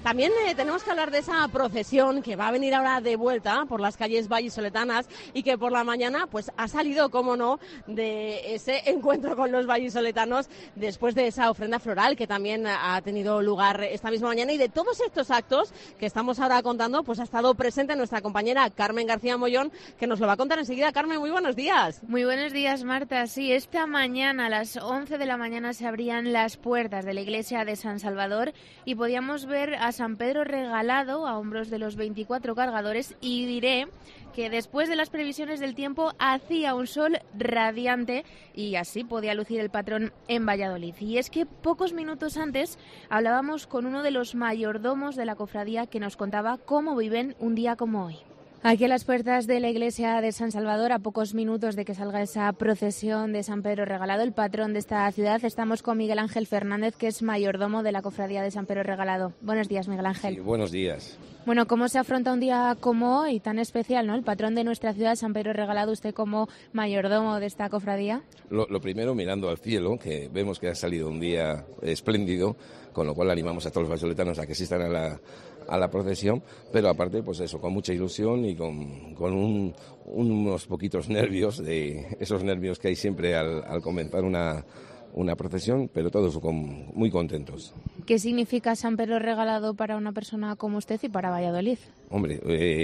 También tenemos que hablar de esa procesión que va a venir ahora de vuelta por las calles vallisoletanas y que por la mañana pues ha salido, cómo no, de ese encuentro con los vallisoletanos después de esa ofrenda floral que también ha tenido lugar esta misma mañana. Y de todos estos actos que estamos ahora contando, pues ha estado presente nuestra compañera Carmen García Mollón, que nos lo va a contar enseguida. Carmen, muy buenos días. Muy buenos días, Marta. Sí, esta mañana a las 11 de la mañana se abrían las puertas de la iglesia de San Salvador y podíamos ver a San Pedro regalado a hombros de los 24 cargadores, y diré que después de las previsiones del tiempo hacía un sol radiante y así podía lucir el patrón en Valladolid. Y es que pocos minutos antes hablábamos con uno de los mayordomos de la cofradía que nos contaba cómo viven un día como hoy. Aquí a las puertas de la iglesia de San Salvador, a pocos minutos de que salga esa procesión de San Pedro Regalado, el patrón de esta ciudad, estamos con Miguel Ángel Fernández, que es mayordomo de la cofradía de San Pedro Regalado. Buenos días, Miguel Ángel. Sí, buenos días. Bueno, ¿cómo se afronta un día como hoy, tan especial, ¿no? El patrón de nuestra ciudad, San Pedro Regalado, usted como mayordomo de esta cofradía. Lo primero, mirando al cielo, que vemos que ha salido un día espléndido, con lo cual animamos a todos los vallisoletanos a que asistan a la procesión, pero aparte, pues eso, con mucha ilusión y con unos poquitos nervios, de esos nervios que hay siempre al comenzar una procesión, pero todos muy contentos. ¿Qué significa San Pedro Regalado para una persona como usted y para Valladolid? Hombre,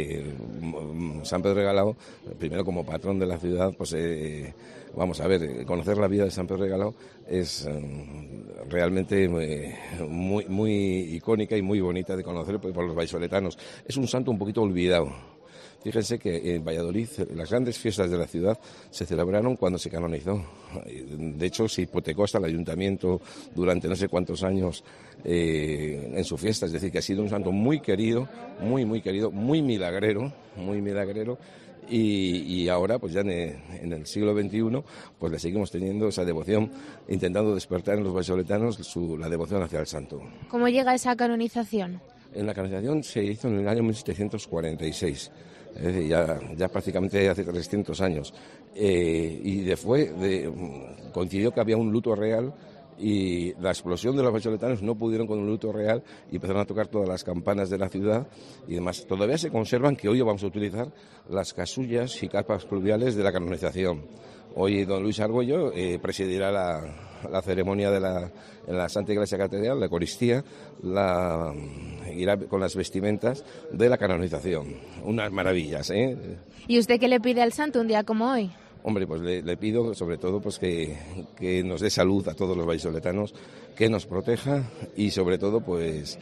San Pedro Regalado, primero como patrón de la ciudad, pues vamos a ver, conocer la vida de San Pedro Regalado es realmente muy icónica y muy bonita de conocer por los vallisoletanos. Es un santo un poquito olvidado. Fíjense que en Valladolid las grandes fiestas de la ciudad se celebraron cuando se canonizó. De hecho, se hipotecó hasta el ayuntamiento durante no sé cuántos años en su fiesta. Es decir, que ha sido un santo muy querido, muy querido, muy milagrero. Y ahora, pues ya en el siglo XXI, pues le seguimos teniendo esa devoción, intentando despertar en los vallisoletanos la devoción hacia el santo. ¿Cómo llega esa canonización? En la canonización se hizo en el año 1746. Es decir, ya prácticamente hace 300 años. Coincidió que había un luto real y la explosión de los vallisoletanos no pudieron con un luto real y empezaron a tocar todas las campanas de la ciudad y demás. Todavía se conservan, que hoy vamos a utilizar las casullas y carpas pluviales de la canonización. Hoy don Luis Argüello presidirá la ceremonia en la Santa Iglesia Catedral, la Eucaristía, irá con las vestimentas de la canonización. Unas maravillas, ¿eh? ¿Y usted qué le pide al santo un día como hoy? Hombre, pues le pido sobre todo pues que nos dé salud a todos los vallisoletanos, que nos proteja y sobre todo pues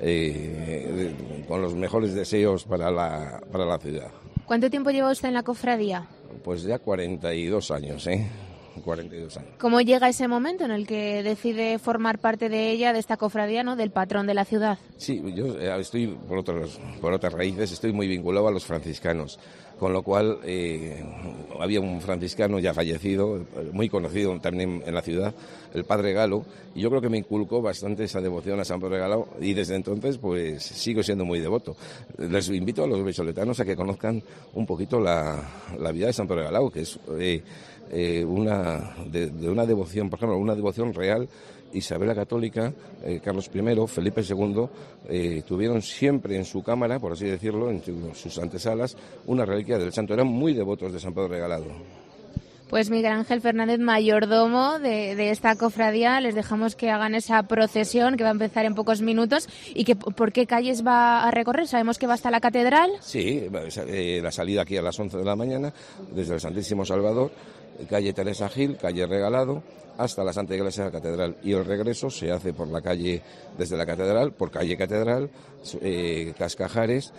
con los mejores deseos para la ciudad. ¿Cuánto tiempo lleva usted en la cofradía? Pues ya 42 años, 42 años. ¿Cómo llega ese momento en el que decide formar parte de ella, de esta cofradía, ¿no?, del patrón de la ciudad? Sí, yo estoy por otras raíces, estoy muy vinculado a los franciscanos, con lo cual había un franciscano ya fallecido, muy conocido también en la ciudad, el padre Galo, y yo creo que me inculcó bastante esa devoción a San Pedro Regalado y desde entonces pues sigo siendo muy devoto. Les invito a los vallisoletanos a que conozcan un poquito la vida de San Pedro Regalado, que es de una devoción, por ejemplo, una devoción real. Isabel la Católica, Carlos I, Felipe II, tuvieron siempre en su cámara, por así decirlo, en sus antesalas, una reliquia del santo. Eran muy devotos de San Pedro Regalado. Pues Miguel Ángel Fernández, mayordomo de esta cofradía, les dejamos que hagan esa procesión que va a empezar en pocos minutos. ¿Y por qué calles va a recorrer? ¿Sabemos que va hasta la catedral? Sí, la salida aquí a las 11 de la mañana, desde el Santísimo Salvador, calle Teresa Gil, calle Regalado, hasta la Santa Iglesia de la Catedral. Y el regreso se hace por la calle, desde la Catedral, por calle Catedral, Cascajares,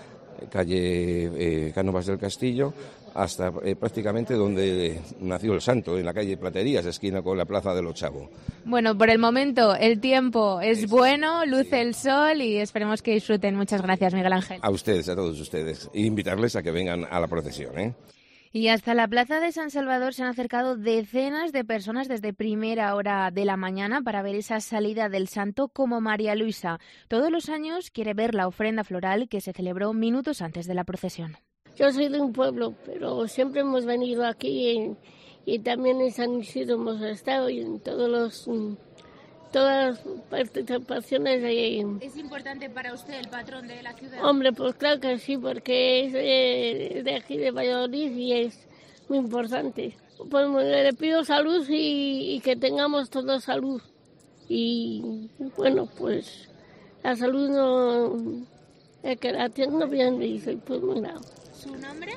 calle Cánovas del Castillo, hasta prácticamente donde nació el santo, en la calle Platerías, esquina con la Plaza de los Chavos. Bueno, por el momento el tiempo es bueno, luce el sol y esperemos que disfruten. Muchas gracias, Miguel Ángel. A ustedes, a todos ustedes. E invitarles a que vengan a la procesión, Y hasta la plaza de San Salvador se han acercado decenas de personas desde primera hora de la mañana para ver esa salida del santo, como María Luisa. Todos los años quiere ver la ofrenda floral que se celebró minutos antes de la procesión. Yo soy de un pueblo, pero siempre hemos venido aquí y también en San Isidro hemos estado y en todos todas las participaciones de... ¿Es importante para usted el patrón de la ciudad? Hombre, pues claro que sí, porque es de aquí de Valladolid y es muy importante. Pues le pido salud y que tengamos todos salud. Y bueno, pues la salud no... El que la tiene bien dice, pues mira. ¿Su nombre?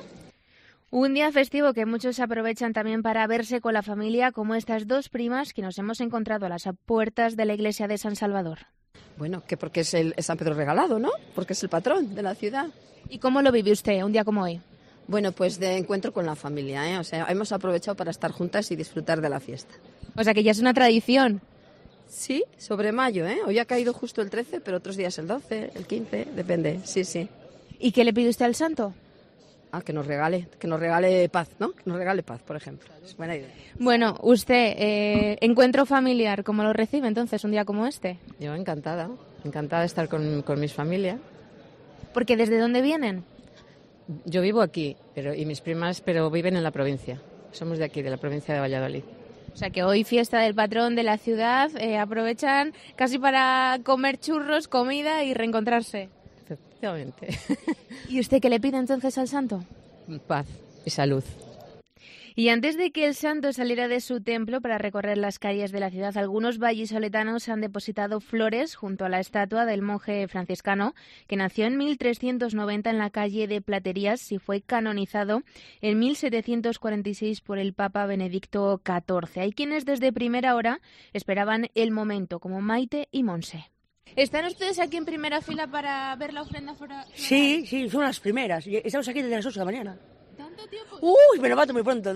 Un día festivo que muchos aprovechan también para verse con la familia, como estas dos primas que nos hemos encontrado a las puertas de la iglesia de San Salvador. Bueno, que porque es San Pedro Regalado, ¿no? Porque es el patrón de la ciudad. ¿Y cómo lo vive usted un día como hoy? Bueno, pues de encuentro con la familia, ¿eh? O sea, hemos aprovechado para estar juntas y disfrutar de la fiesta. O sea que ya es una tradición. Sí, sobre mayo, ¿eh? Hoy ha caído justo el 13, pero otros días el 12, el 15, depende, sí, sí. ¿Y qué le pide usted al santo? Que nos regale paz, ¿no? Que nos regale paz, por ejemplo. Es buena idea. Bueno, usted, encuentro familiar, ¿cómo lo recibe entonces un día como este? Yo encantada de estar con mis familias. Porque ¿desde dónde vienen? Yo vivo aquí, y mis primas, viven en la provincia. Somos de aquí, de la provincia de Valladolid. O sea que hoy fiesta del patrón de la ciudad, aprovechan casi para comer churros, comida y reencontrarse. Efectivamente. ¿Y usted qué le pide entonces al santo? Paz y salud. Y antes de que el santo saliera de su templo para recorrer las calles de la ciudad, algunos vallisoletanos han depositado flores junto a la estatua del monje franciscano que nació en 1390 en la calle de Platerías y fue canonizado en 1746 por el Papa Benedicto XIV. Hay quienes desde primera hora esperaban el momento, como Maite y Monse. ¿Están ustedes aquí en primera fila para ver la ofrenda floral? Sí, son las primeras. Estamos aquí desde las 8 de la mañana. ¿Tanto tiempo? Uy, me levanto muy pronto.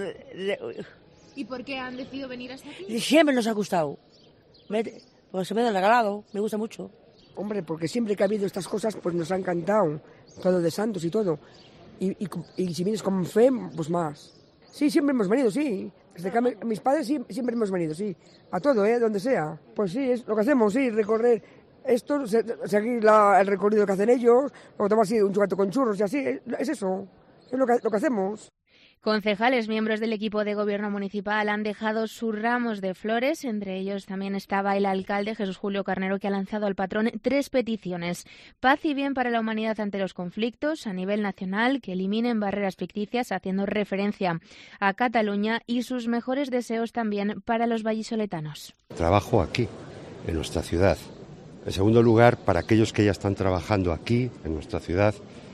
¿Y por qué han decidido venir hasta aquí? Siempre nos ha gustado. Pues se me ha regalado, me gusta mucho. Hombre, porque siempre que ha habido estas cosas, pues nos ha encantado. Todo de santos y todo. Y si vienes con fe, pues más. Sí, siempre hemos venido, sí. Desde que mis padres siempre hemos venido, sí. A todo, donde sea. Pues sí, es lo que hacemos, sí, recorrer esto, seguir el recorrido que hacen ellos, o tomar así un chocolate con churros y así, es eso, es lo que hacemos. Concejales, miembros del equipo de gobierno municipal, han dejado sus ramos de flores. Entre ellos también estaba el alcalde Jesús Julio Carnero, que ha lanzado al patrón 3 peticiones. Paz y bien para la humanidad ante los conflictos a nivel nacional, que eliminen barreras ficticias, haciendo referencia a Cataluña, y sus mejores deseos también para los vallisoletanos. Trabajo aquí, en nuestra ciudad. En segundo lugar, para aquellos que ya están trabajando aquí, en nuestra ciudad,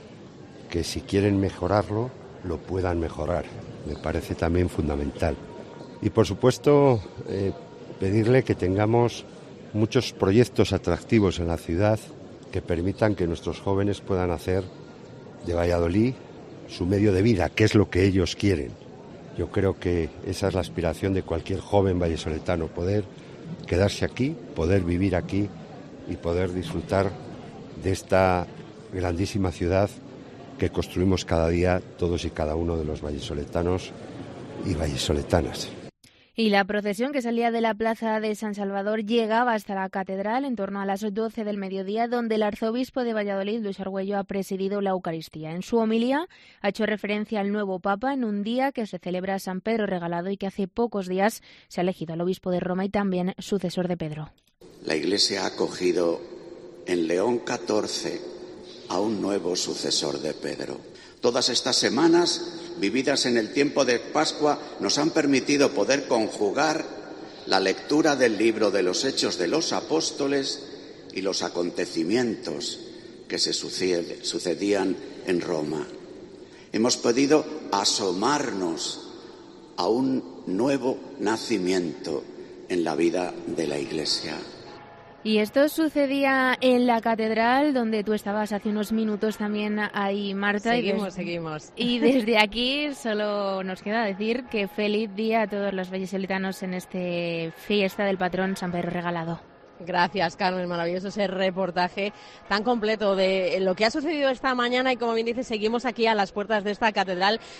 que si quieren mejorarlo, lo puedan mejorar. Me parece también fundamental. Y, por supuesto, pedirle que tengamos muchos proyectos atractivos en la ciudad que permitan que nuestros jóvenes puedan hacer de Valladolid su medio de vida, que es lo que ellos quieren. Yo creo que esa es la aspiración de cualquier joven vallisoletano, poder quedarse aquí, poder vivir aquí y poder disfrutar de esta grandísima ciudad que construimos cada día todos y cada uno de los vallisoletanos y vallisoletanas. Y la procesión que salía de la plaza de San Salvador llegaba hasta la catedral en torno a las 12 del mediodía, donde el arzobispo de Valladolid, Luis Argüello, ha presidido la Eucaristía. En su homilía ha hecho referencia al nuevo Papa en un día que se celebra San Pedro Regalado y que hace pocos días se ha elegido al obispo de Roma y también sucesor de Pedro. La Iglesia ha acogido en León XIV a un nuevo sucesor de Pedro. Todas estas semanas, vividas en el tiempo de Pascua, nos han permitido poder conjugar la lectura del libro de los Hechos de los Apóstoles y los acontecimientos que se sucedían en Roma. Hemos podido asomarnos a un nuevo nacimiento en la vida de la Iglesia. Y esto sucedía en la catedral, donde tú estabas hace unos minutos también ahí, Marta. Seguimos. Y desde aquí solo nos queda decir que feliz día a todos los vallisoletanos en este fiesta del patrón San Pedro Regalado. Gracias, Carmen, maravilloso ese reportaje tan completo de lo que ha sucedido esta mañana y, como bien dices, seguimos aquí a las puertas de esta catedral